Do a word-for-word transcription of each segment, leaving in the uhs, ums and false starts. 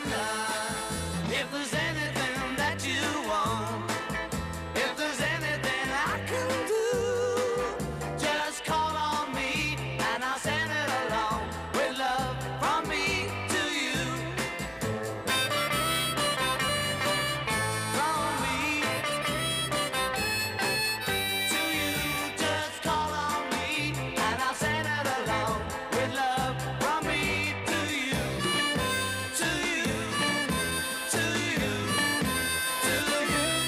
enough. If there's anything that you want, if there's anything I can do, just call on me and I'll send it along with love from me to you. From me to you, just call on me and I'll send it along with love from me to you. To you, to you, to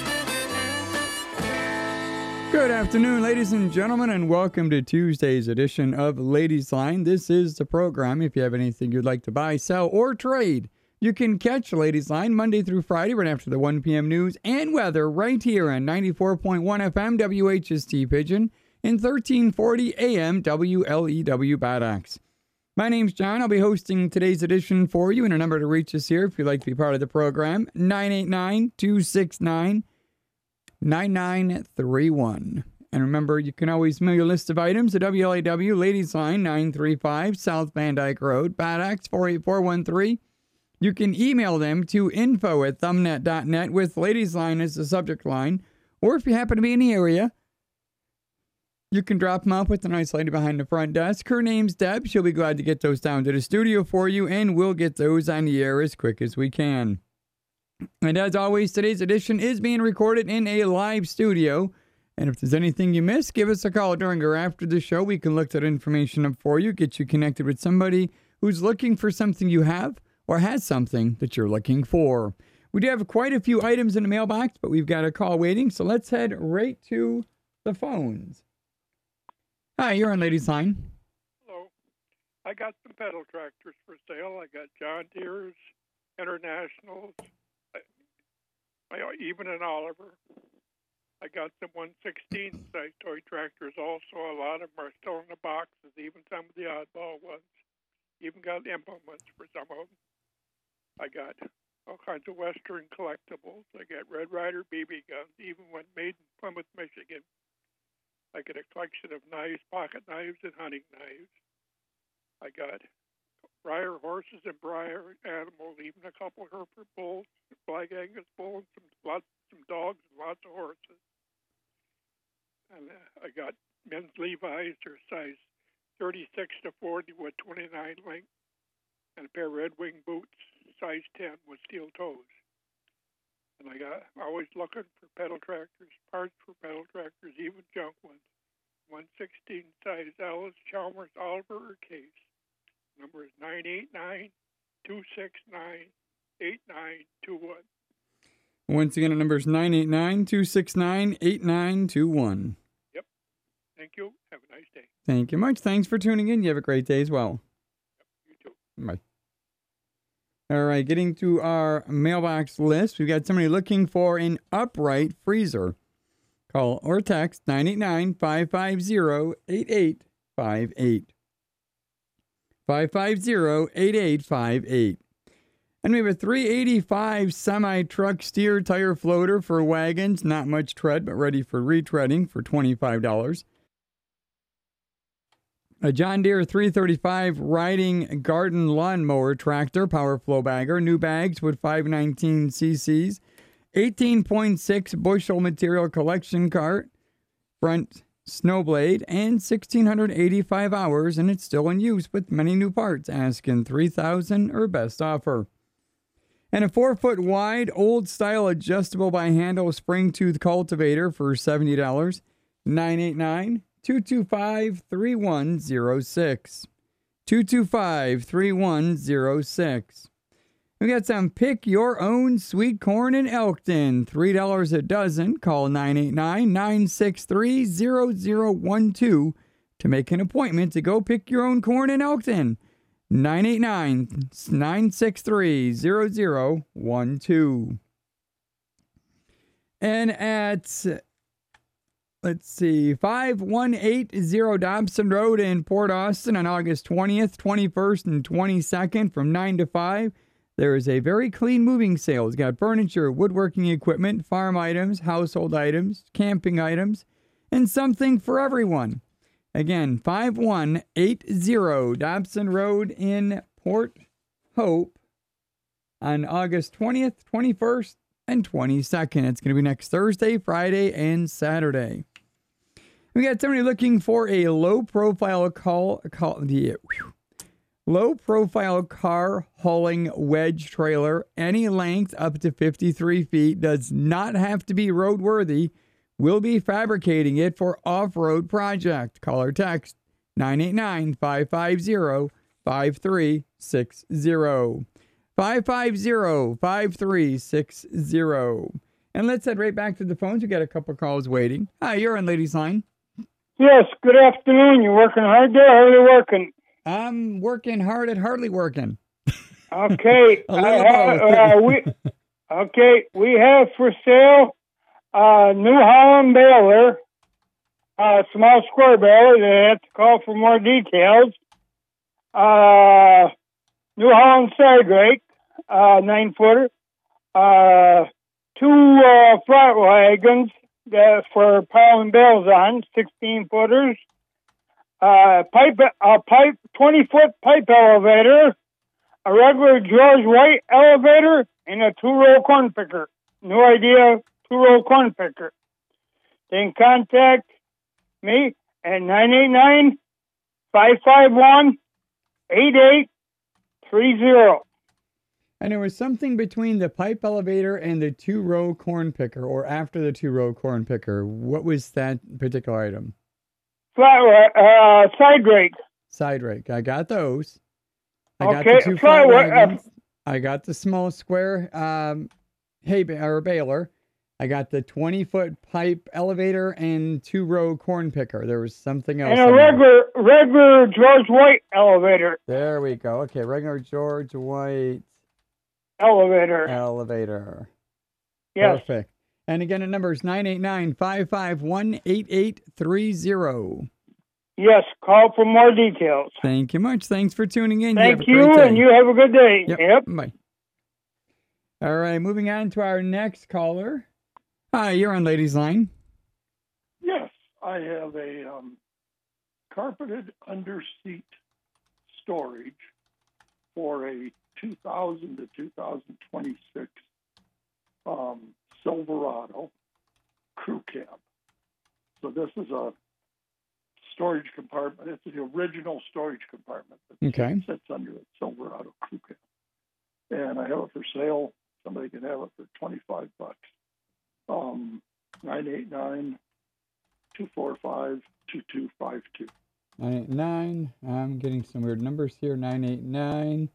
you. Good afternoon, ladies and gentlemen, and welcome to Tuesday's edition of Ladies Line. This is the program. If you have anything you'd like to buy, sell, or trade, you can catch Ladies Line Monday through Friday right after the one p.m. news and weather right here on ninety-four point one F M W H S T Pigeon and thirteen forty A M W L E W Bad Axe. My name's John. I'll be hosting today's edition for you, and a number to reach us here if you'd like to be part of the program, nine eight nine, two six nine, nine nine three one. And remember, you can always mail your list of items to W L A W Ladies Line nine three five South Van Dyke Road, Bad Axe four eight four one three. You can email them to info at thumbnet dot net with Ladies Line as the subject line. Or if you happen to be in the area, you can drop them off with the nice lady behind the front desk. Her name's Deb. She'll be glad to get those down to the studio for you, and we'll get those on the air as quick as we can. And as always, today's edition is being recorded in a live studio. And if there's anything you missed, give us a call during or after the show. We can look that information up for you, get you connected with somebody who's looking for something you have or has something that you're looking for. We do have quite a few items in the mailbox, but we've got a call waiting, so let's head right to the phones. Hi, you're on Ladies Line. Hello. I got some pedal tractors for sale. I got John Deere's, Internationals, I, even an Oliver. I got some one sixteenth size toy tractors also. A lot of them are still in the boxes, even some of the oddball ones. Even got implements for some of them. I got all kinds of Western collectibles. I got Red Ryder B B guns, even one made in Plymouth, Michigan. I got a collection of knives, pocket knives, and hunting knives. I got Breyer horses and Breyer animals, even a couple of Hereford bulls, Black Angus bulls, and some lots, some dogs, and lots of horses. And uh, I got men's Levi's, they're size thirty-six to forty with twenty-nine length, and a pair of Red Wing boots, size ten with steel toes. And I got always looking for pedal tractors, parts for pedal tractors, even junk ones. one sixteen size Ellis, Chalmers, Oliver, or Case. Number is nine eight nine, two six nine, eight nine two one. Once again, the number is nine eight nine, two six nine, eight nine two one. Yep. Thank you. Have a nice day. Thank you much. Thanks for tuning in. You have a great day as well. Yep, you too. Bye. All right, getting to our mailbox list. We've got somebody looking for an upright freezer. Call or text nine eight nine, five five zero, eight eight five eight. five five zero, eight eight five eight. And we have a three eighty-five semi-truck steer tire floater for wagons. Not much tread, but ready for retreading for twenty-five dollars. A John Deere three thirty-five riding garden lawnmower tractor, power flow bagger, new bags with five nineteen c c's, eighteen point six bushel material collection cart, front snowblade, and one thousand six hundred eighty-five hours, and it's still in use with many new parts. Asking three thousand dollars or best offer. And a four foot wide, old style adjustable by handle spring tooth cultivator for seventy dollars. nine eight nine, two two five, three one zero six. two two five, three one zero six. We got some pick your own sweet corn in Elkton. three dollars a dozen. Call nine eight nine, nine six three, zero zero one two to make an appointment to go pick your own corn in Elkton. nine eight nine, nine six three, zero zero one two. And at, let's see, five one eight zero Dobson Road in Port Austin on August twentieth, twenty-first, and twenty-second from nine to five, there is a very clean moving sale. It's got furniture, woodworking equipment, farm items, household items, camping items, and something for everyone. Again, five one eight zero Dobson Road in Port Hope on August twentieth, twenty-first, and twenty-second. It's going to be next Thursday, Friday, and Saturday. We got somebody looking for a low-profile call, call the whew, low-profile car hauling wedge trailer, any length up to fifty-three feet, does not have to be roadworthy. We'll be fabricating it for off-road project. Call or text nine eight nine, five five zero, five three six zero. five five zero, five three six zero. And let's head right back to the phones. We got a couple calls waiting. Hi, you're on Ladies Line. Yes, good afternoon. You working hard there? How are you working? I'm working hard at hardly working. Okay. A little I have, both. uh, we, okay, we have for sale uh, New Holland baler, uh, small square baler. They have to call for more details. Uh, New Holland side rake, uh, nine footer. Uh, two uh, flat wagons uh, for piling bales on, sixteen footers. Uh, pipe, a pipe, twenty foot pipe elevator, a regular George White elevator, and a two roll corn picker. No idea, two roll corn picker. Then contact me at nine eight nine, five five one, eight eight three zero. And there was something between the pipe elevator and the two-row corn picker, or after the two-row corn picker. What was that particular item? Flat, uh, side rake. Side rake. I got those. I got Okay, the two flat flat wa- wagons. I got the small square um, hay ba- or baler. I got the twenty-foot pipe elevator and two-row corn picker. There was something else. And a on there. regular, regular George White elevator. There we go. Okay, regular George White Elevator. elevator. Yes. Perfect. And again, the number is nine eight nine, five five one, eight eight three zero. Yes. Call for more details. Thank you much. Thanks for tuning in. Thank have a you, great day. and you have a good day. Yep. Yep. Bye. All right, moving on to our next caller. Hi, you're on Ladies Line. Yes, I have a um, carpeted under-seat storage for a two thousand to two thousand twenty-six um, Silverado crew cab. So this is a storage compartment. It's the original storage compartment that Okay. sits under a Silverado crew cab. And I have it for sale. Somebody can have it for twenty-five bucks. Um, nine eight nine, two four five, two two five two. nine eight nine. I'm getting some weird numbers here. nine eight nine.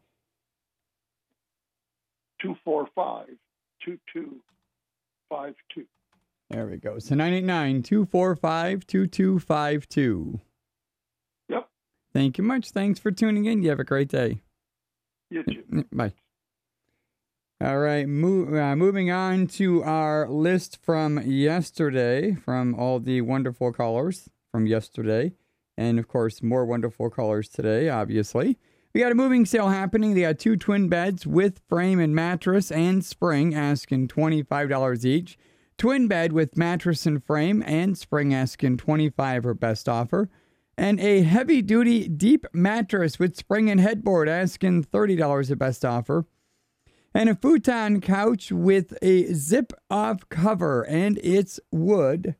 two four five, two two five two. There we go. So nine eight nine, two four five, two two five two. Yep. Thank you much. Thanks for tuning in. You have a great day. You too. Bye. All right, move, uh, moving on to our list from yesterday, from all the wonderful callers from yesterday, and of course, more wonderful callers today, obviously. We got a moving sale happening. They got two twin beds with frame and mattress and spring, asking twenty-five dollars each. Twin bed with mattress and frame and spring, asking twenty-five dollars, her best offer. And a heavy-duty deep mattress with spring and headboard, asking thirty dollars, the best offer. And a futon couch with a zip-off cover, and it's wood.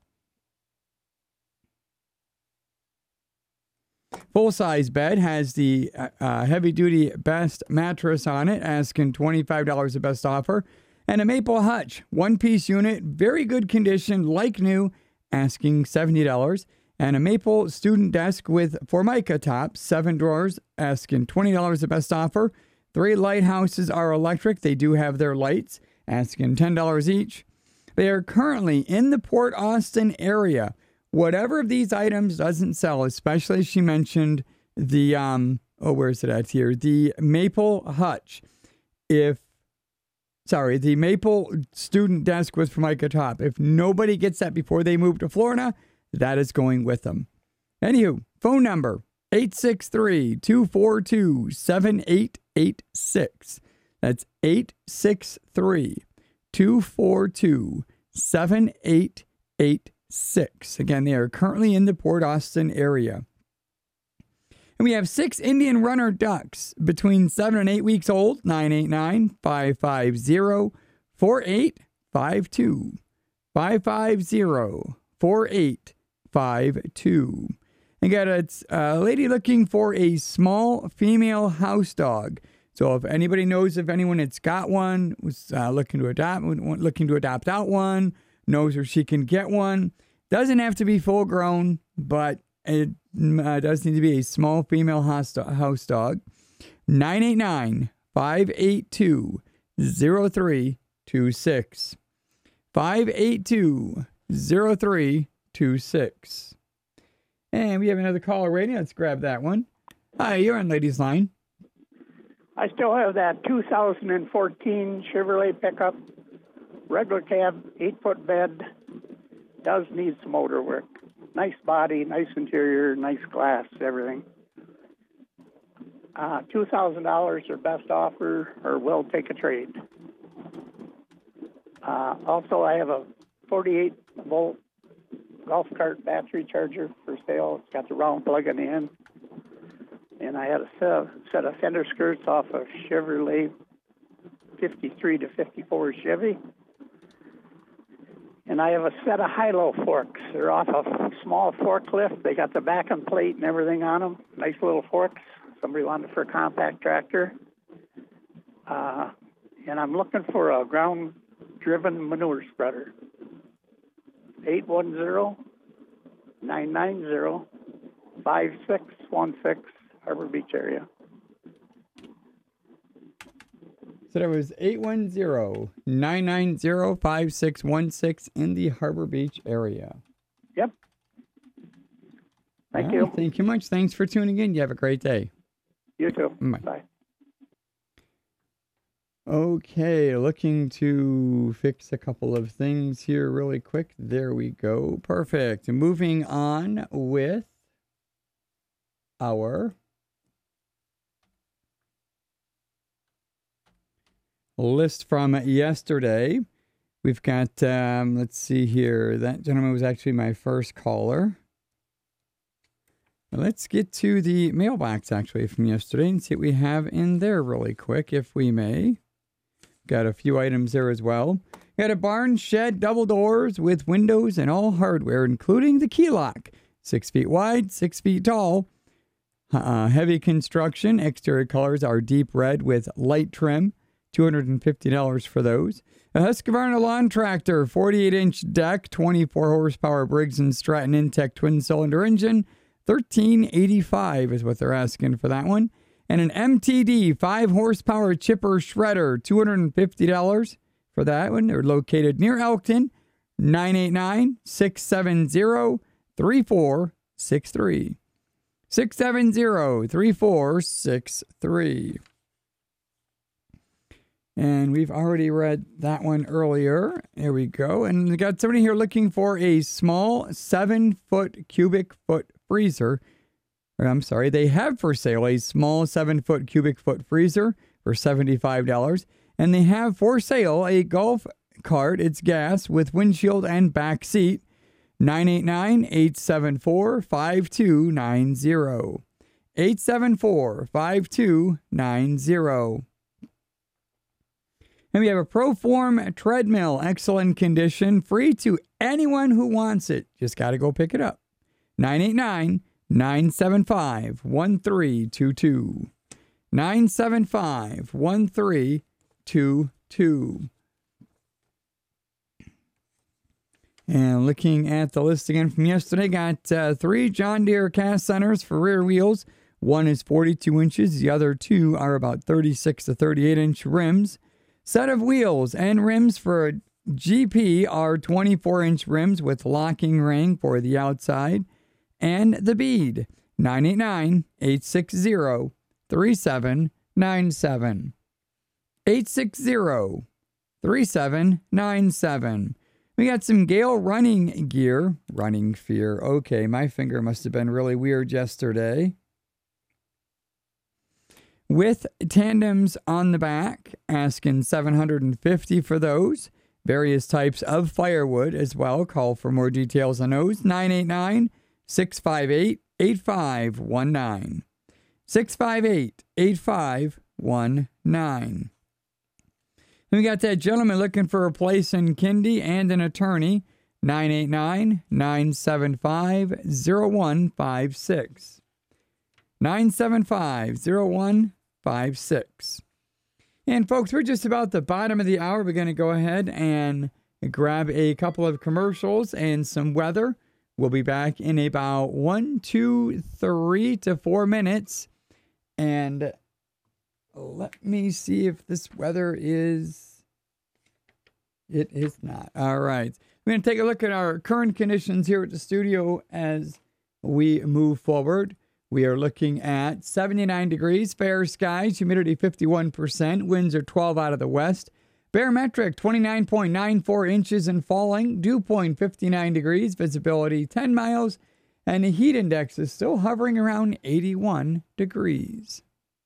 Full-size bed has the uh, heavy-duty best mattress on it, asking twenty-five dollars, the best offer. And a maple hutch, one-piece unit, very good condition, like new, asking seventy dollars. And a maple student desk with Formica top, seven drawers, asking twenty dollars, the best offer. Three lighthouses are electric. They do have their lights, asking ten dollars each. They are currently in the Port Austin area. Whatever of these items doesn't sell, especially she mentioned the, um, oh, where is it at here? The maple hutch. If, sorry, the maple student desk with Formica top. If nobody gets that before they move to Florida, that is going with them. Anywho, phone number, eight six three, two four two, seven eight eight six. That's eight six three, two four two, seven eight eight six. Again, they are currently in the Port Austin area. And we have six Indian runner ducks between seven and eight weeks old, nine eight nine, five five zero, four eight five two. five five zero, four eight five two. And got a, a lady looking for a small female house dog. So if anybody knows if anyone that's got one, was uh, looking to adopt, looking to adopt out one, knows where she can get one. Doesn't have to be full grown, but it uh, does need to be a small female house, house dog. nine eight nine, five eight two, zero three two six. five eight two, zero three two six. And we have another caller waiting. Let's grab that one. Hi, you're on Ladies Line. I still have that two thousand fourteen Chevrolet pickup, regular cab, eight-foot bed. Does need some motor work. Nice body, nice interior, nice glass, everything. Uh, two thousand dollars or best offer, or we'll take a trade. Uh, also, I have a forty-eight volt golf cart battery charger for sale. It's got the round plug in the end. And I had a set of, set of fender skirts off of Chevrolet fifty-three to fifty-four Chevy. And I have a set of high-low forks. They're off a small forklift. They got the back and plate and everything on them. Nice little forks. Somebody wanted for a compact tractor. Uh, and I'm looking for a ground-driven manure spreader. eight one zero, nine nine zero, five six one six, Harbor Beach area. So that was eight one zero, nine nine zero, five six one six in the Harbor Beach area. Yep. Thank All you. right, thank you much. Thanks for tuning in. You have a great day. You too. Bye. Bye. Okay, looking to fix a couple of things here really quick. There we go. Perfect. Moving on with our list from yesterday. We've got, um, let's see here. That gentleman was actually my first caller. Let's get to the mailbox actually from yesterday and see what we have in there really quick, if we may. Got a few items there as well. Got a barn shed, double doors with windows and all hardware, including the key lock. Six feet wide, six feet tall. Uh, heavy construction. Exterior colors are deep red with light trim. two hundred fifty dollars for those. A Husqvarna lawn tractor, forty-eight inch deck, twenty-four horsepower Briggs and Stratton Intech twin cylinder engine. thirteen eighty-five is what they're asking for that one. And an M T D five horsepower chipper shredder, two hundred fifty dollars for that one. They're located near Elkton. nine eight nine, six seven zero, three four six three. six seven zero, three four six three. And we've already read that one earlier. There we go. And we got somebody here looking for a small seven foot cubic foot freezer. Or I'm sorry, they have for sale a small seven foot cubic foot freezer for seventy-five dollars. And they have for sale a golf cart. It's gas with windshield and back seat. nine eight nine, eight seven four, five two nine zero. eight seven four, five two nine zero. And we have a ProForm treadmill, excellent condition, free to anyone who wants it. Just got to go pick it up. nine eight nine, nine seven five, one three two two. nine seven five, one three two two. And looking at the list again from yesterday, got uh, three John Deere cast centers for rear wheels. One is forty-two inches. The other two are about thirty-six to thirty-eight inch rims. Set of wheels and rims for a G P are twenty-four inch rims with locking ring for the outside. And the bead, nine eight nine, eight six zero, three seven nine seven. eight six zero, three seven nine seven. We got some Gale running gear. Running fear. Okay, my finger must have been really weird yesterday. With tandems on the back, asking seven hundred fifty dollars for those. Various types of firewood as well. Call for more details on those. nine eight nine, six five eight, eight five one nine. six five eight, eight five one nine. And we got that gentleman looking for a place in Kindy and an attorney, nine eight nine, nine seven five, zero one five six. nine seven five, zero one five six. And folks, we're just about the bottom of the hour. We're going to go ahead and grab a couple of commercials and some weather. We'll be back in about one, two, three to four minutes. And let me see if this weather is... It is not. All right. We're going to take a look at our current conditions here at the studio as we move forward. We are looking at seventy-nine degrees, fair skies, humidity fifty-one percent, winds are twelve out of the west. Barometric twenty-nine point nine four inches and falling, dew point fifty-nine degrees, visibility ten miles, and the heat index is still hovering around eighty-one degrees.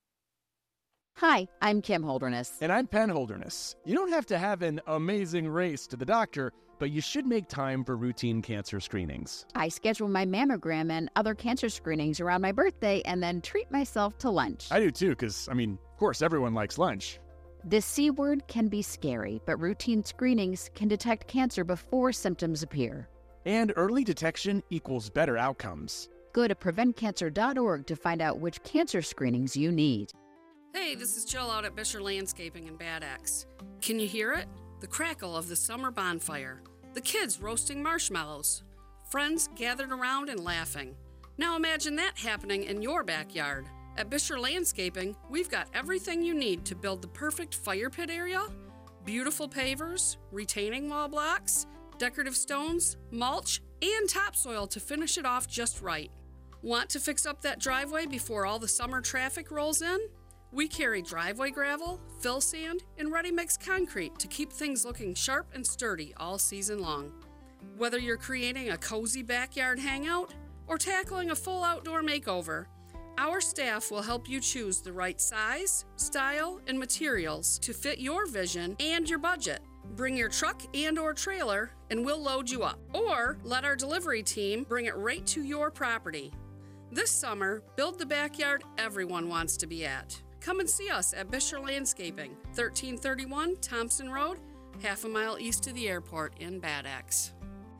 Hi, I'm Kim Holderness. And I'm Penn Holderness. You don't have to have an amazing race to the doctor, but you should make time for routine cancer screenings. I schedule my mammogram and other cancer screenings around my birthday and then treat myself to lunch. I do too, because, I mean, of course, everyone likes lunch. The C word can be scary, but routine screenings can detect cancer before symptoms appear. And early detection equals better outcomes. Go to prevent cancer dot org to find out which cancer screenings you need. Hey, this is Jill out at Bisher Landscaping in Bad Axe. Can you hear it? The crackle of the summer bonfire. The kids roasting marshmallows. Friends gathered around and laughing. Now imagine that happening in your backyard. At Bisher Landscaping, we've got everything you need to build the perfect fire pit area, beautiful pavers, retaining wall blocks, decorative stones, mulch, and topsoil to finish it off just right. Want to fix up that driveway before all the summer traffic rolls in? We carry driveway gravel, fill sand, and ready-mix concrete to keep things looking sharp and sturdy all season long. Whether you're creating a cozy backyard hangout or tackling a full outdoor makeover, our staff will help you choose the right size, style, and materials to fit your vision and your budget. Bring your truck and or trailer and we'll load you up. Or let our delivery team bring it right to your property. This summer, build the backyard everyone wants to be at. Come and see us at Bisher Landscaping, thirteen thirty-one Thompson Road, half a mile east of the airport in Bad Axe.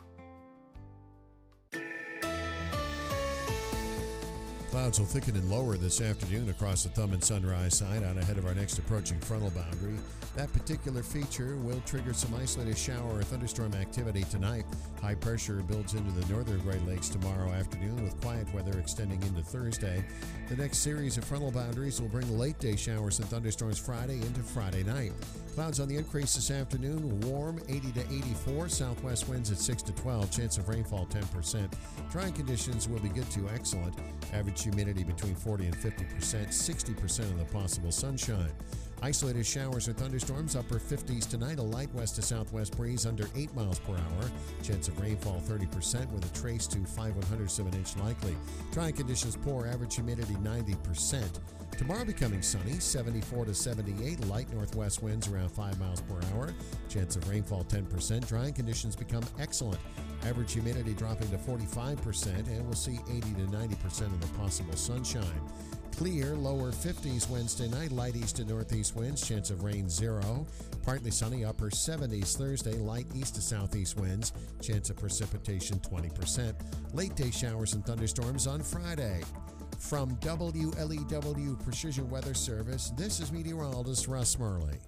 Clouds will thicken and lower this afternoon across the Thumb and Sunrise side out ahead of our next approaching frontal boundary. That particular feature will trigger some isolated shower or thunderstorm activity tonight. High pressure builds into the northern Great Lakes tomorrow afternoon with quiet weather extending into Thursday. The next series of frontal boundaries will bring late day showers and thunderstorms Friday into Friday night. Clouds on the increase this afternoon, warm eighty to eighty-four, southwest winds at six to twelve, chance of rainfall ten percent. Drying conditions will be good to excellent. Average humidity between forty and fifty percent, sixty percent of the possible sunshine. Isolated showers or thunderstorms, upper fifties tonight, a light west to southwest breeze under eight miles per hour. Chance of rainfall thirty percent with a trace to five one hundredths of an inch likely. Drying conditions poor, average humidity ninety percent. Tomorrow becoming sunny, seventy-four to seventy-eight, light northwest winds around five miles per hour. Chance of rainfall ten percent. Drying conditions become excellent. Average humidity dropping to forty-five percent, and we'll see eighty to ninety percent of the possible sunshine. Clear, lower fifties Wednesday night, light east to northeast winds, chance of rain zero. Partly sunny, upper seventies Thursday, light east to southeast winds, chance of precipitation twenty percent. Late day showers and thunderstorms on Friday. From W L E W Precision Weather Service, this is meteorologist Russ Murley.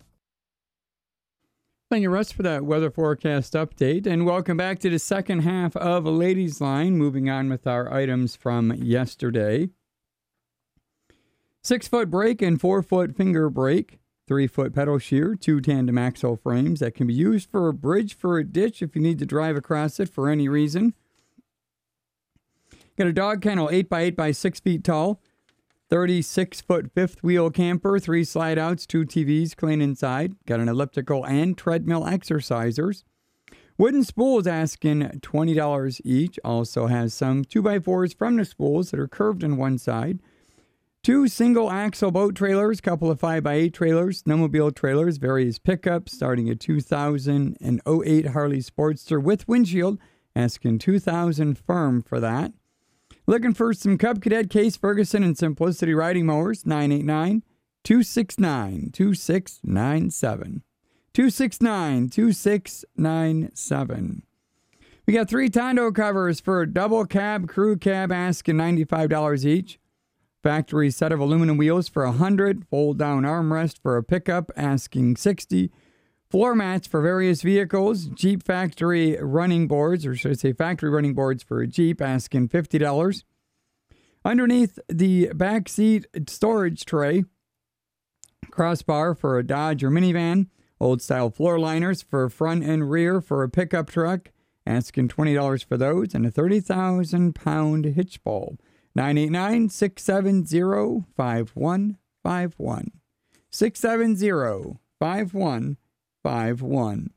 Thank you, Russ, for that weather forecast update. And welcome back to the second half of Ladies Line. Moving on with our items from yesterday. Six-foot brake and four-foot finger brake. Three-foot pedal shear, two tandem axle frames that can be used for a bridge for a ditch if you need to drive across it for any reason. Got a dog kennel, eight by eight by six feet tall. thirty-six foot fifth wheel camper, three slide outs, two T Vs clean inside. Got an elliptical and treadmill exercisers. Wooden spools asking twenty dollars each. Also has some two by fours from the spools that are curved on one side. Two single axle boat trailers, couple of five by eight trailers, snowmobile trailers, various pickups starting at two thousand eight Harley Sportster with windshield, asking two thousand firm for that. Looking for some Cub Cadet, Case Ferguson, and Simplicity riding mowers? nine eight nine, two six nine, two six nine seven. two six nine, two six nine seven. We got three Tondo covers for a double cab, crew cab, asking ninety-five dollars each. Factory set of aluminum wheels for one hundred dollars. Fold down armrest for a pickup, asking sixty dollars. Floor mats for various vehicles. Jeep factory running boards, or should I say factory running boards for a Jeep, asking fifty dollars. Underneath the back seat storage tray, crossbar for a Dodge or minivan. Old style floor liners for front and rear for a pickup truck, asking twenty dollars for those. And a thirty thousand pound hitch bulb. nine eight nine, six seven zero, five one five one. six seven zero, five one five one.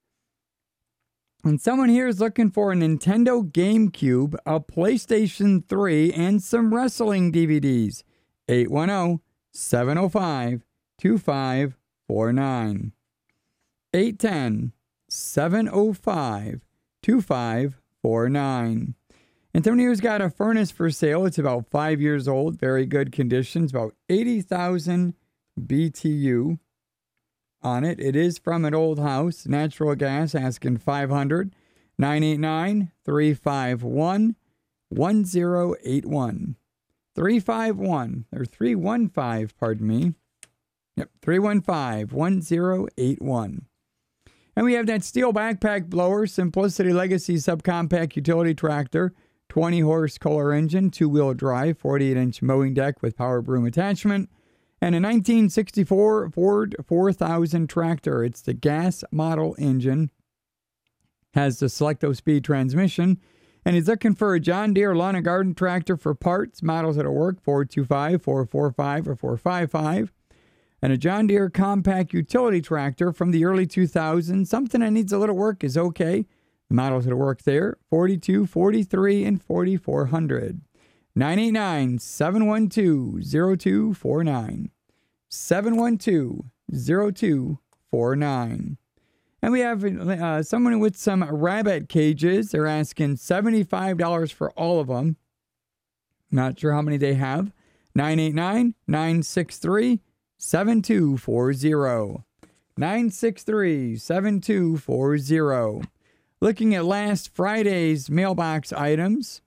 And someone here is looking for a Nintendo GameCube, a PlayStation three, and some wrestling D V Ds. eight one zero, seven zero five, two five four nine. eight one zero, seven zero five, two five four nine. And someone here's got a furnace for sale. It's about five years old, very good conditions, about eighty thousand B T U on it. It is from an old house. Natural gas, asking five hundred dollars. nine eight nine, three five one, one zero eight one. three five one, or three one five, pardon me. Yep, three one five, one zero eight one. And we have that steel backpack blower, Simplicity Legacy subcompact utility tractor, twenty horse Kohler engine, two-wheel drive, forty-eight inch mowing deck with power broom attachment, and a nineteen sixty-four Ford four thousand tractor. It's the gas model engine, has the Selecto-Speed transmission, and he's looking for a John Deere lawn and garden tractor for parts, models that'll work, four two five, four four five, or four five five, and a John Deere compact utility tractor from the early two thousands. Something that needs a little work is okay. The models that'll work there, forty-two, forty-three, and forty-four hundred. nine eight nine, seven one two, zero two four nine. seven one two, zero two four nine. And we have uh, someone with some rabbit cages. They're asking seventy-five dollars for all of them. Not sure how many they have. nine eight nine, nine six three, seven two four zero. nine six three, seven two four zero. Looking at last Friday's mailbox items.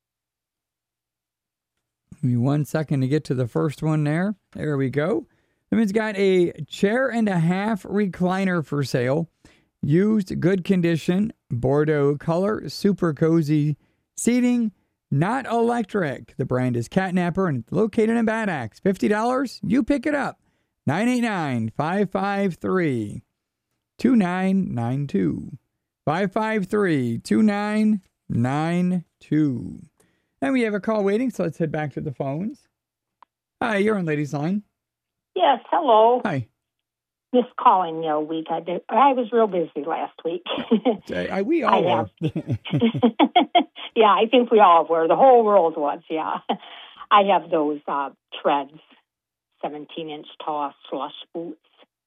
Give me one second to get to the first one there. There we go. It's got a chair and a half recliner for sale. Used, good condition, Bordeaux color, super cozy seating, not electric. The brand is Catnapper and it's located in Bad Axe. fifty dollars, you pick it up. nine eight nine, five five three, two nine nine two. five five three, two nine nine two. And we have a call waiting, so let's head back to the phones. Hi, you're on Ladies Line. Yes, hello. Hi. Missed calling you a week. I did. I was real busy last week. I, we all I were. Yeah, I think we all were. The whole world was, yeah. I have those uh, treads, seventeen inch tall slush boots.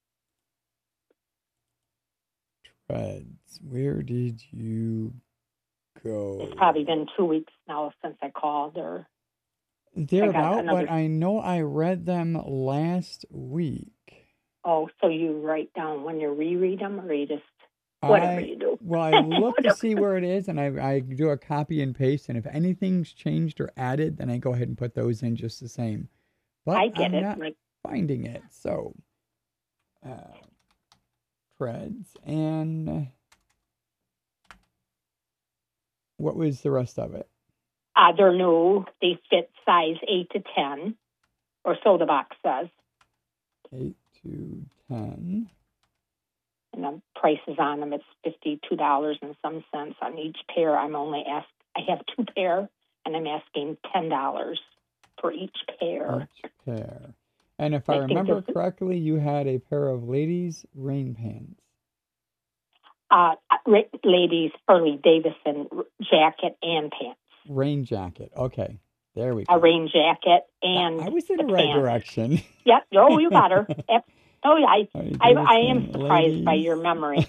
Treads. Where did you go? It's probably been two weeks now since I called. Or They're I got about, another- but I know I read them last week. Oh, so you write down when you reread them, or you just whatever I, you do? Well, I look to see where it is, and I, I do a copy and paste, and if anything's changed or added, then I go ahead and put those in just the same. But I get I'm it. not Like, finding it. So, uh, treads, and what was the rest of it? uh, they're new. They fit size eight to ten, or so the box says. eight to ten. And the prices on them, it's fifty-two dollars and some cents on each pair. I'm only asked, I have two pair, and I'm asking ten dollars for each pair. Each pair. And if I, I think remember this- correctly, you had a pair of ladies' rain pants. Uh, ra- ladies, Harley Davidson jacket and pants. Rain jacket. Okay. There we go. A rain jacket and I was in the the right pants. direction. Yep. Oh, you got her. Yep. Oh, yeah. I, Harley I, I am Davidson, surprised by ladies. your memory.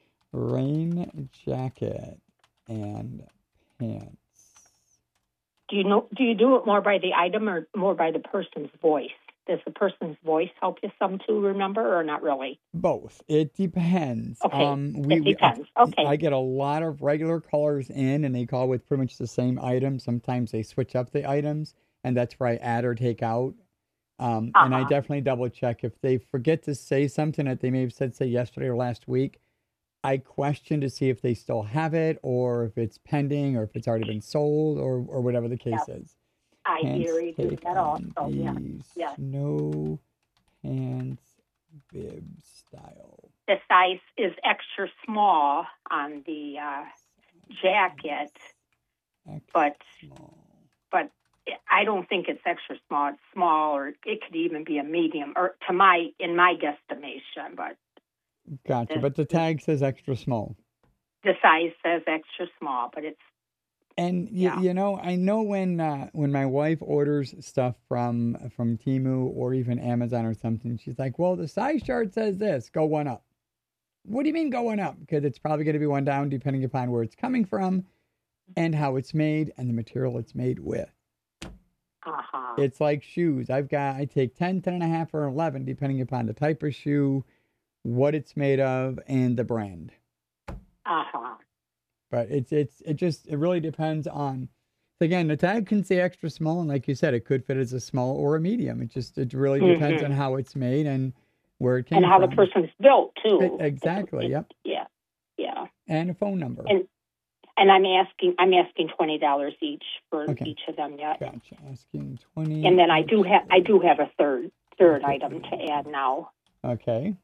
Rain jacket and pants. Do you know? Do you do it more by the item or more by the person's voice? Does the person's voice help you some to remember, or not really? Both. It depends. Okay, Um, we, it we- depends. I, Okay. I get a lot of regular callers in, and they call with pretty much the same item. Sometimes they switch up the items, and that's where I add or take out. Um, And I Uh-huh. definitely double check if they forget to say something that they may have said, say, yesterday or last week. I question to see if they still have it, or if it's pending, or if it's already been sold, or or whatever the case Yep. is. I Pants hear you do take that on also. Yeah. these Yeah. snow pants bib style. The size is extra small on the uh, jacket, but but I don't think it's extra small. It's small, or it could even be a medium, or to my in my guesstimation. But Gotcha. This- But the tag says extra small. the size says extra small, but it's And you, Yeah. you know, I know when uh, when my wife orders stuff from from Temu or even Amazon or something, she's like, "Well, the size chart says this. Go one up." What do you mean go one up? Because it's probably going to be one down depending upon where it's coming from and how it's made and the material it's made with. uh-huh. It's like shoes. I've got I take ten, ten and a half, or eleven depending upon the type of shoe, what it's made of, and the brand. Uh-huh. But it's it's it just it really depends on. Again, the tag can say extra small, and like you said, it could fit as a small or a medium. It just it really depends Mhm. on how it's made and where it came And how from. the person's built too. E- Exactly. Yep. Yeah. Yeah. And a phone number. And and I'm asking I'm asking twenty dollars each for Okay. each of them yet. Gotcha. Asking twenty. And then I do have I do have a third third item to add now. Okay.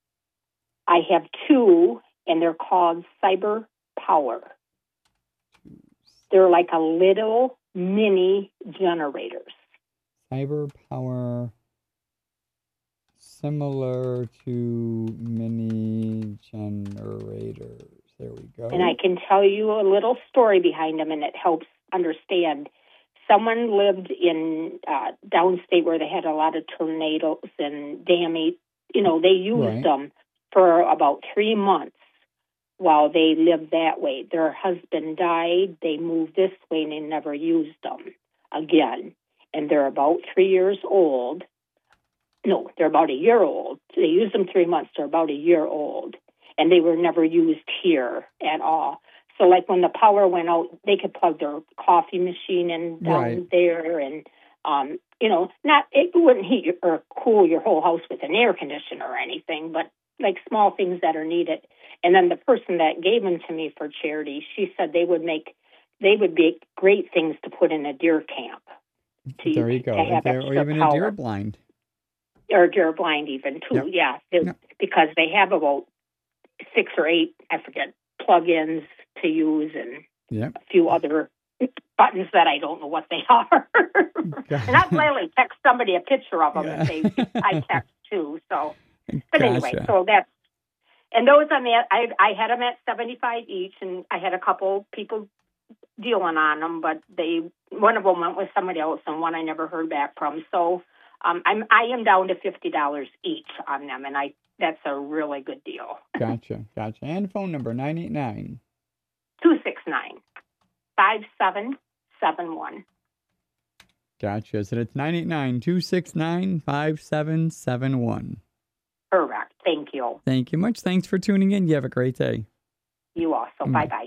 I have two, and they're called Cyber Power. They're like a little mini generators. Cyber power. Similar to mini generators. There we go. And I can tell you a little story behind them, and it helps understand. Someone lived in uh, downstate where they had a lot of tornadoes and damage. You know, they used Right. them for about three months while they lived that way. Their husband died. They moved this way, and they never used them again. And they're about three years old. No, they're about a year old. They used them three months. They're about a year old. And they were never used here at all. So, like, when the power went out, they could plug their coffee machine in down Right. there. And, um, you know, not it wouldn't heat your, or cool your whole house with an air conditioner or anything, but, like, small things that are needed. And then the person that gave them to me for charity, she said they would make, they would be great things to put in a deer camp. To, There you go. to have There, or extra even power. a deer blind. Or deer blind even too, Yep. yeah. They- Yep. Because they have about six or eight, I forget, plug-ins to use and Yep. a few other buttons that I don't know what they are. And I'd gladly text somebody a picture of them if they I text too. So, but anyway, Gotcha. so that's and those I'm at. I I had them at seventy-five each, and I had a couple people dealing on them, but they one of them went with somebody else, and one I never heard back from. So um, I'm I am down to fifty dollars each on them, and I that's a really good deal. Gotcha. Gotcha. And phone number nine eight nine. Two six nine five seven seven one. Gotcha. So it's nine eight nine, two six nine, five seven seven one. Correct. Thank you. Thank you much. Thanks for tuning in. You have a great day. You also. Bye. Bye bye.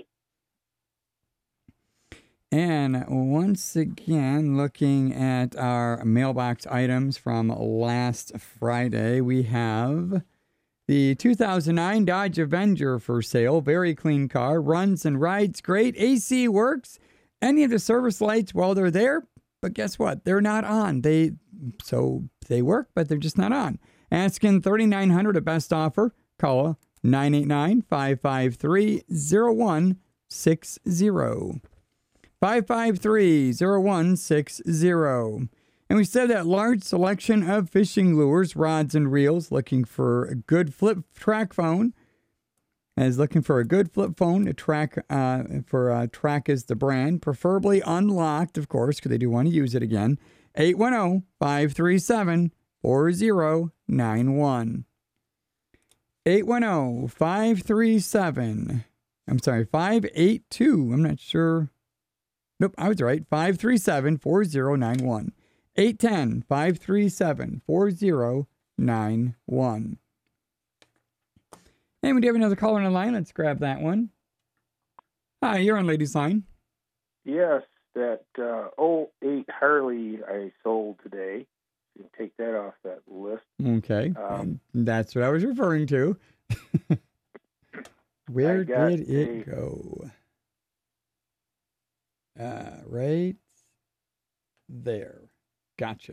And once again, looking at our mailbox items from last Friday, we have the two thousand nine Dodge Avenger for sale. Very clean car, runs and rides great. A C works. Any of the service lights while they're there, but guess what? They're not on. They so they work, but they're just not on. Asking thirty-nine hundred dollars a best offer. Call nine eight nine, five five three, zero one six zero. five five three, zero one six zero. And we said that large selection of fishing lures, rods, and reels. Looking for a good flip track phone. Is looking for a good flip phone to track, uh, for uh, Track is the brand. Preferably unlocked, of course, because they do want to use it again. eight one zero, five three seven, four zero nine one. eight one zero, five three seven. I'm sorry, five eight two. I'm not sure. Nope, I was right. five three seven, four zero nine one. eight one zero, five three seven, four zero nine one. And we do have another caller on the line. Let's grab that one. Hi, you're on Ladies Line. Yes, that uh, oh eight Harley I sold today. You can take that off that list. Okay, Um, and that's what I was referring to. Where got did it a- go? Uh, right there. Gotcha.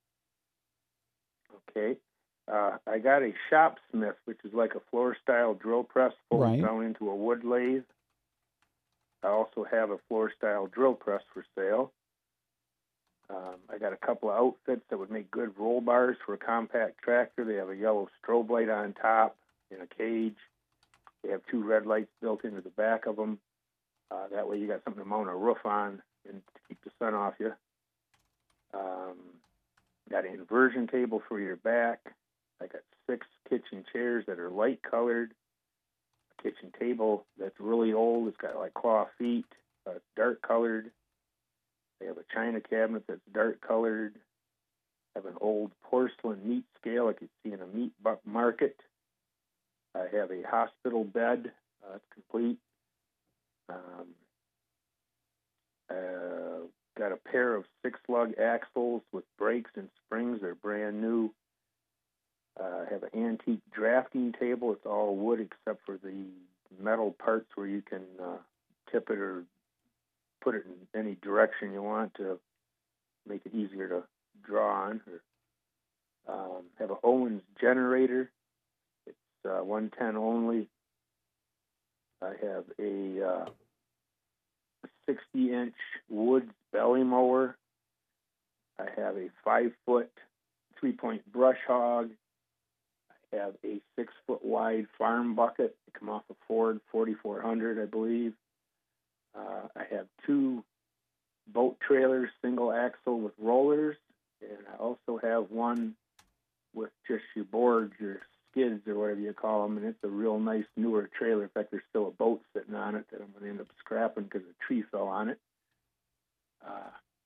Okay. Uh, I got a Shopsmith, which is like a floor-style drill press folded Right. down into a wood lathe. I also have a floor-style drill press for sale. Um, I got a couple of outfits that would make good roll bars for a compact tractor. They have a yellow strobe light on top and a cage. They have two red lights built into the back of them. Uh, that way you got something to mount a roof on and to keep the sun off you. Um, got an inversion table for your back. I got six kitchen chairs that are light colored. A kitchen table that's really old. It's got like claw feet. Uh, it's dark colored. I have a china cabinet that's dark colored. I have an old porcelain meat scale like you see in a meat bu- market. I have a hospital bed. Uh, it's complete. Um, uh, got a pair of six-lug axles with brakes and springs. They're brand new. Uh, I have an antique drafting table. It's all wood except for the metal parts where you can uh, tip it or put it in any direction you want to make it easier to draw on. Or, um, have an Owens generator. It's uh, one ten only. I have a uh, sixty-inch wood belly mower. I have a five-foot three-point brush hog. I have a six-foot wide farm bucket. They come off a Ford forty-four hundred, I believe. Uh, I have two boat trailers, single axle with rollers, and I also have one with just your boards, your skids, or whatever you call them, and it's a real nice newer trailer. In fact, there's still a boat sitting on it that I'm going to end up scrapping because a tree fell on it. Uh,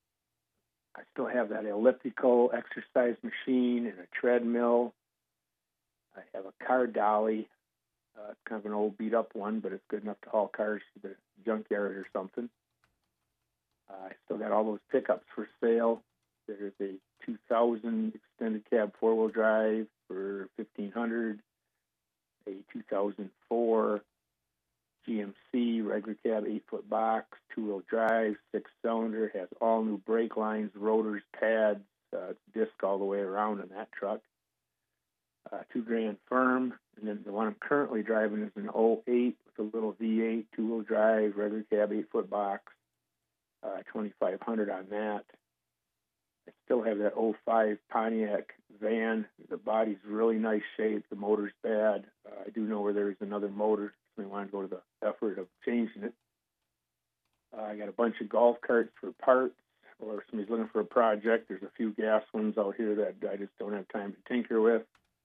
I still have that elliptical exercise machine and a treadmill. I have a car dolly. Uh, it's kind of an old beat-up one, but it's good enough to haul cars to the junkyard or something. Uh, I still got all those pickups for sale. There's a two thousand extended cab four-wheel drive for fifteen hundred dollars, a two thousand four G M C regular cab eight-foot box, two-wheel drive, six-cylinder, has all new brake lines, rotors, pads, uh, it's disc all the way around in that truck. Uh, two grand firm, and then the one I'm currently driving is an oh eight with a little V eight, two-wheel drive, regular cab, eight-foot box, uh, twenty-five hundred dollars on that. I still have that oh five Pontiac van. The body's really nice shape. The motor's bad. Uh, I do know where there's another motor, so I want to go to the effort of changing it. Uh, I got a bunch of golf carts for parts, or if somebody's looking for a project. There's a few gas ones out here that I just don't have time to tinker with.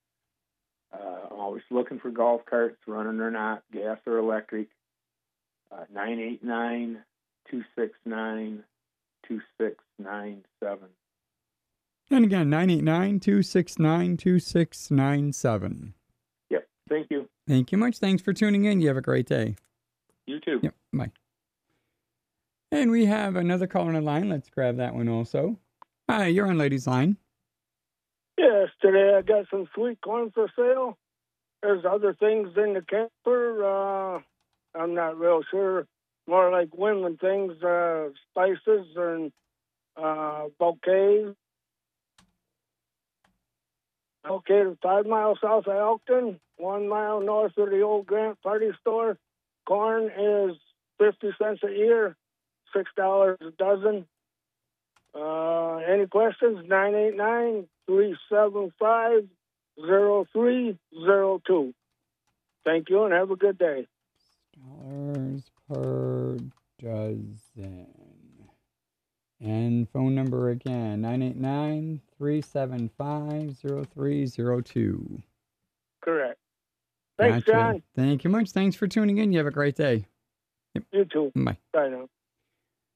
Uh, I'm always looking for golf carts, running or not, gas or electric. Uh, nine eight nine, two six nine, two six nine seven. And again, nine eight nine, two six nine, two six nine seven. Yep. Thank you. Thank you much. Thanks for tuning in. You have a great day. You too. Yep. Bye. And we have another caller on the line. Let's grab that one also. Hi, you're on Ladies Line. Yes, today I got some sweet corn for sale. There's other things in the camper. Uh, I'm not real sure. More like women things, uh, spices and uh, bouquets. Located five miles south of Elkton, one mile north of the old Grant Party Store. Corn is fifty cents a ear, six dollars a dozen. Uh, any questions? nine eight nine, three seven five, zero three zero two. Thank you and have a good day. Dollars per dozen. And phone number again, nine eight nine, three seven five, zero three zero two. Correct. Thanks, Gotcha. John. Thank you much. Thanks for tuning in. You have a great day. Yep. You too. Bye. Bye now.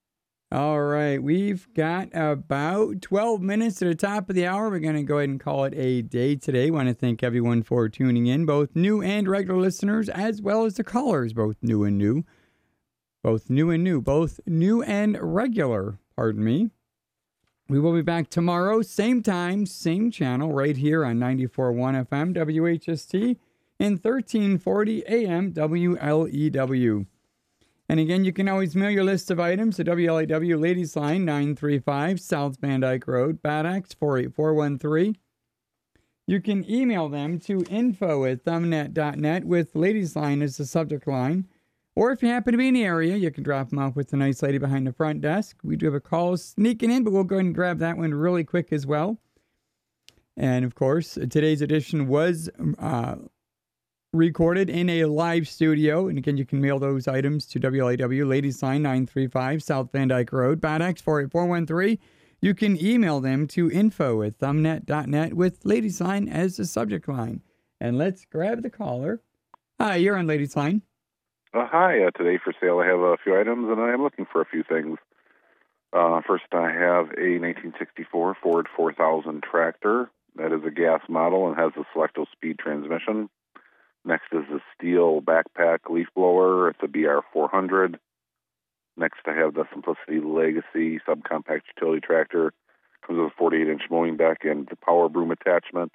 All right, we've got about twelve minutes to the top of the hour. We're going to go ahead and call it a day today. Want to thank everyone for tuning in, both new and regular listeners, as well as the callers, both new and new. Both new and new, both new and regular, pardon me. We will be back tomorrow, same time, same channel, right here on ninety-four point one F M W H S T and thirteen forty A M W L E W. And again, you can always mail your list of items to W L A W Ladies Line, nine three five South Van Dyke Road, Bad Axe four eight four one three. You can email them to info at thumbnet dot net with Ladies Line as the subject line. Or if you happen to be in the area, you can drop them off with the nice lady behind the front desk. We do have a call sneaking in, but we'll go ahead and grab that one really quick as well. And of course, today's edition was uh, recorded in a live studio. And again, you can mail those items to W L A W Ladies Line, nine three five South Van Dyke Road, Bad Axe four eight four one three. You can email them to info at thumbnet dot net with Ladies Line as the subject line. And let's grab the caller. Hi, you're on Ladies Line. Uh, hi, uh, today for sale I have a few items and I am looking for a few things. Uh, first I have a nineteen sixty-four Ford four thousand tractor. That is a gas model and has a Selecto speed transmission. Next is a steel backpack leaf blower. It's a B R four hundred. Next I have the Simplicity Legacy subcompact utility tractor. Comes with a forty-eight inch mowing deck and the power broom attachment.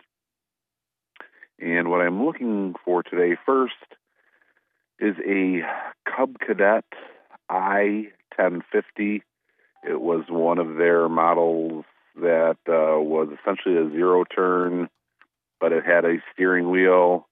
And what I'm looking for today first is a Cub Cadet I ten fifty. It was one of their models that uh, was essentially a zero turn, but it had a steering wheel.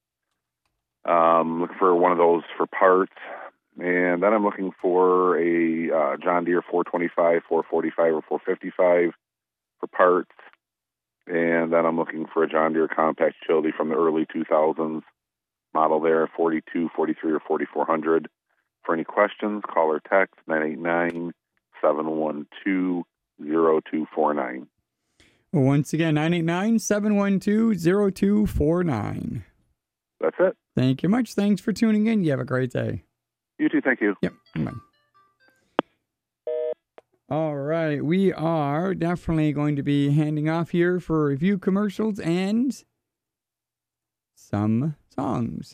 Um, looking for one of those for parts. And then I'm looking for a uh, John Deere four twenty-five, four forty-five, or four fifty-five for parts. And then I'm looking for a John Deere compact utility from the early two thousands. Model there, forty-two, forty-three, or forty-four hundred. For any questions, call or text nine eight nine, seven one two, zero two four nine. Once again, nine eight nine, seven one two, zero two four nine. That's it. Thank you much. Thanks for tuning in. You have a great day. You too. Thank you. Yep. Bye. All right. We are definitely going to be handing off here for a few commercials and some songs.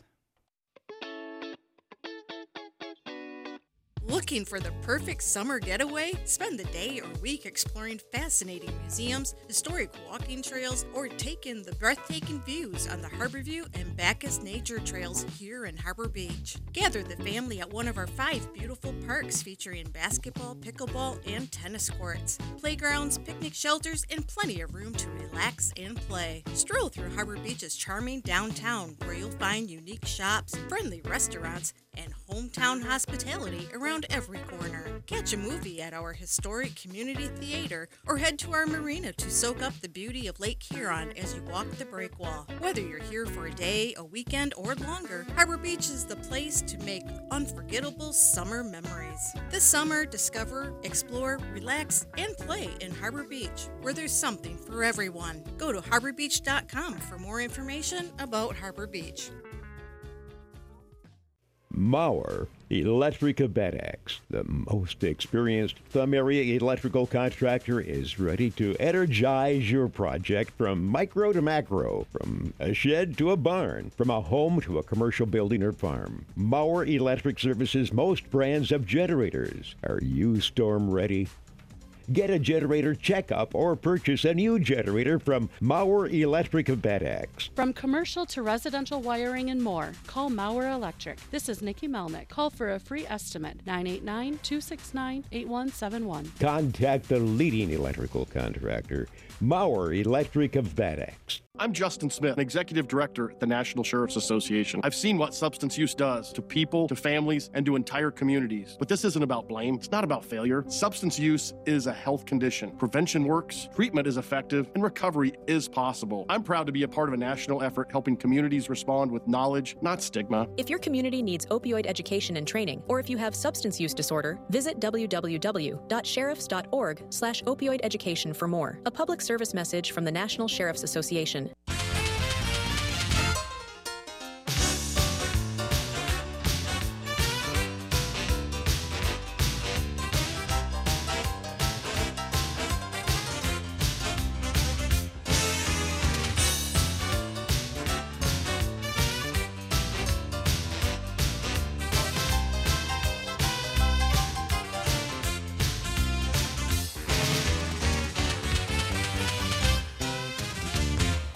Looking for the perfect summer getaway? Spend the day or week exploring fascinating museums, historic walking trails, or take in the breathtaking views on the Harborview and Bacchus Nature Trails here in Harbor Beach. Gather the family at one of our five beautiful parks featuring basketball, pickleball, and tennis courts, playgrounds, picnic shelters, and plenty of room to relax and play. Stroll through Harbor Beach's charming downtown, where you'll find unique shops, friendly restaurants, and hometown hospitality around every corner. Catch a movie at our historic community theater or head to our marina to soak up the beauty of Lake Huron as you walk the breakwall. Whether you're here for a day, a weekend, or longer, Harbor Beach is the place to make unforgettable summer memories. This summer, discover, explore, relax, and play in Harbor Beach, where there's something for everyone. Go to harbor beach dot com for more information about Harbor Beach. Mauer Electric of Bad Axe, the most experienced thumb area electrical contractor, is ready to energize your project from micro to macro, from a shed to a barn, from a home to a commercial building or farm. Mauer Electric services most brands of generators. Are you storm ready? Get a generator checkup or purchase a new generator from Mauer Electric of Bad Axe. From commercial to residential wiring and more, call Mauer Electric. This is Nikki Melnick. Call for a free estimate, nine eight nine, two six nine, eight one seven one. Contact the leading electrical contractor, Mauer Electric of Bad Axe. I'm Justin Smith, Executive Director at the National Sheriff's Association. I've seen what substance use does to people, to families, and to entire communities. But this isn't about blame. It's not about failure. Substance use is a health condition. Prevention works, treatment is effective, and recovery is possible. I'm proud to be a part of a national effort helping communities respond with knowledge, not stigma. If your community needs opioid education and training, or if you have substance use disorder, visit w w w dot sheriffs dot org slash opioid education for more. A public service message from the National Sheriff's Association.